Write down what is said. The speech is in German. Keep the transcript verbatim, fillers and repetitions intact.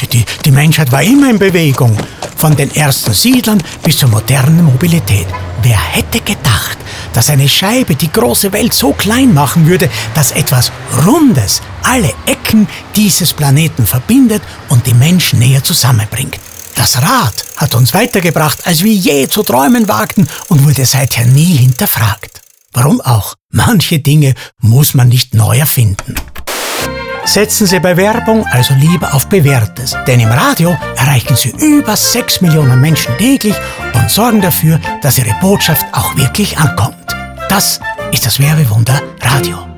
die, die Menschheit war immer in Bewegung. Von den ersten Siedlern bis zur modernen Mobilität. Wer hätte gedacht, dass eine Scheibe die große Welt so klein machen würde, dass etwas Rundes alle Ecken dieses Planeten verbindet und die Menschen näher zusammenbringt. Das Rad hat uns weitergebracht, als wir je zu träumen wagten und wurde seither nie hinterfragt. Warum auch? Manche Dinge muss man nicht neu erfinden. Setzen Sie bei Werbung also lieber auf Bewährtes, denn im Radio erreichen Sie über sechs Millionen Menschen täglich und sorgen dafür, dass Ihre Botschaft auch wirklich ankommt. Das ist das Werbewunder Radio.